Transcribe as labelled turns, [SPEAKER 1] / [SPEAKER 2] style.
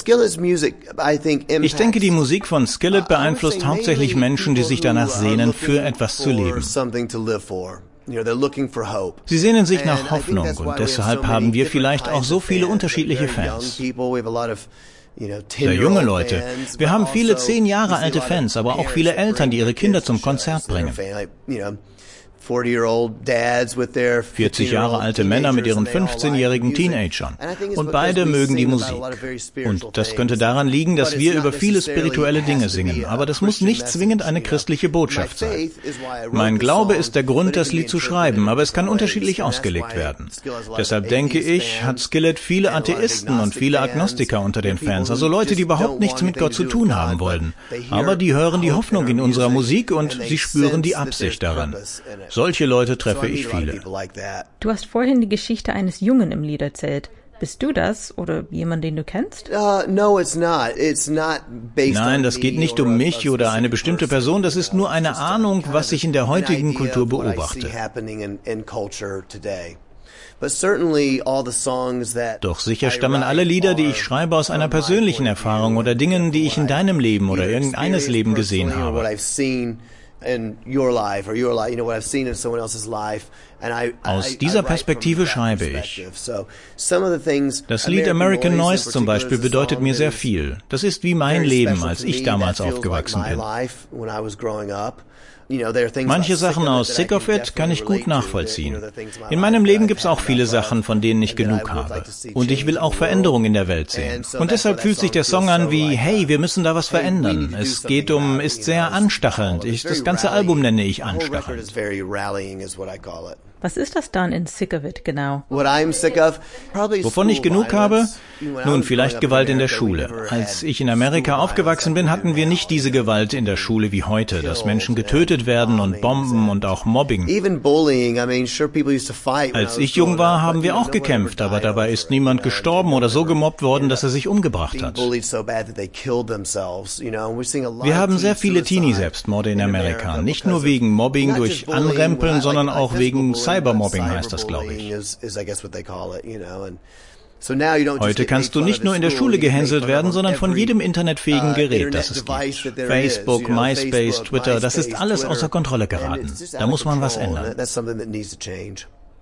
[SPEAKER 1] Ich denke, die Musik von Skillet beeinflusst hauptsächlich Menschen, die sich danach sehnen, für etwas zu leben. Sie sehnen sich nach Hoffnung und deshalb haben wir vielleicht auch so viele unterschiedliche Fans. Sehr junge Leute. Wir haben viele 10 Jahre alte Fans, aber auch viele Eltern, die ihre Kinder zum Konzert bringen. 40 Jahre alte Männer mit ihren 15-jährigen Teenagern. Und beide mögen die Musik. Und das könnte daran liegen, dass wir über viele spirituelle Dinge singen. Aber das muss nicht zwingend eine christliche Botschaft sein. Mein Glaube ist der Grund, das Lied zu schreiben, aber es kann unterschiedlich ausgelegt werden. Deshalb denke ich, hat Skillet viele Atheisten und viele Agnostiker unter den Fans. Also Leute, die überhaupt nichts mit Gott zu tun haben wollen. Aber die hören die Hoffnung in unserer Musik und sie spüren die Absicht daran. Solche Leute treffe ich viele.
[SPEAKER 2] Du hast vorhin die Geschichte eines Jungen im Lied erzählt. Bist du das oder jemand, den du kennst?
[SPEAKER 1] Nein, das geht nicht um mich oder eine bestimmte Person. Das ist nur eine Ahnung, was ich in der heutigen Kultur beobachte. Doch sicher stammen alle Lieder, die ich schreibe, aus einer persönlichen Erfahrung oder Dingen, die ich in deinem Leben oder irgendeines Leben gesehen habe. Aus dieser Perspektive schreibe ich. Das Lied American Noise zum Beispiel bedeutet mir sehr viel. Das ist wie mein Leben, als ich damals aufgewachsen bin. Manche Sachen aus Sick of It kann ich gut nachvollziehen. In meinem Leben gibt es auch viele Sachen, von denen ich genug habe. Und ich will auch Veränderung in der Welt sehen. Und deshalb fühlt sich der Song an wie, hey, wir müssen da was verändern. Es geht ist sehr anstachelnd. Das ganze Album nenne ich anstachelnd.
[SPEAKER 2] Was ist das dann in Sick of It genau?
[SPEAKER 1] Wovon ich genug habe? Nun, vielleicht Gewalt in der Schule. Als ich in Amerika aufgewachsen bin, hatten wir nicht diese Gewalt in der Schule wie heute, dass Menschen getötet werden und Bomben und auch Mobbing. Als ich jung war, haben wir auch gekämpft, aber dabei ist niemand gestorben oder so gemobbt worden, dass er sich umgebracht hat. Wir haben sehr viele Teenie-Selbstmorde in Amerika, nicht nur wegen Mobbing durch Anrempeln, sondern auch wegen Cybermobbing heißt das, glaube ich. Heute kannst du nicht nur in der Schule gehänselt werden, sondern von jedem internetfähigen Gerät, das es gibt. Facebook, MySpace, Twitter, das ist alles außer Kontrolle geraten. Da muss man was ändern.